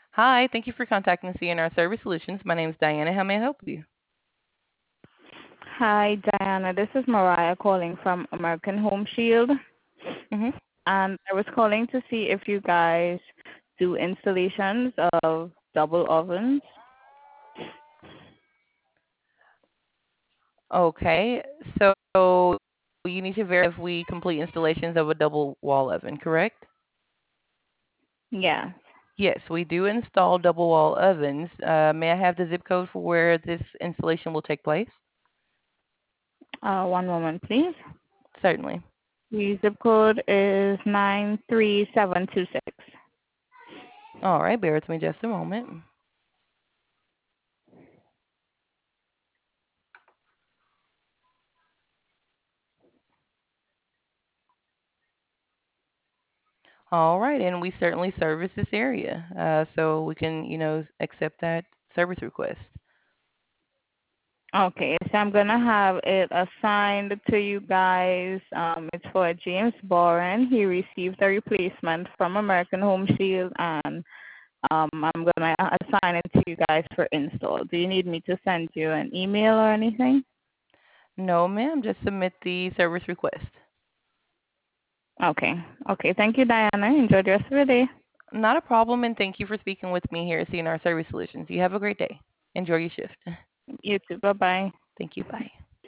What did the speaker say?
Hi, thank you for contacting CNR Service Solutions. My name is Diana. How may I help you? Hi, Diana. This is Mariah calling from American Home Shield. hmm And I was calling to see if you guys do installations of double ovens. Okay, so you need to verify if we complete installations of a double wall oven, correct? Yeah. Yes, we do install double wall ovens. May I have the zip code for where this installation will take place? One moment, please. Certainly. The zip code is 93726. All right, bear with me just a moment. All right, and we certainly service this area, so we can, accept that service request. Okay, so I'm gonna have it assigned to you guys. It's for James Boren. He received a replacement from American Home Shield, and I'm gonna assign it to you guys for install. Do you need me to send you an email or anything? No, ma'am, just submit the service request. Okay. Okay. Thank you, Diana. Enjoy the rest of your day. Not a problem, and thank you for speaking with me here at CNR Service Solutions. You have a great day. Enjoy your shift. You too. Bye bye. Thank you. Bye.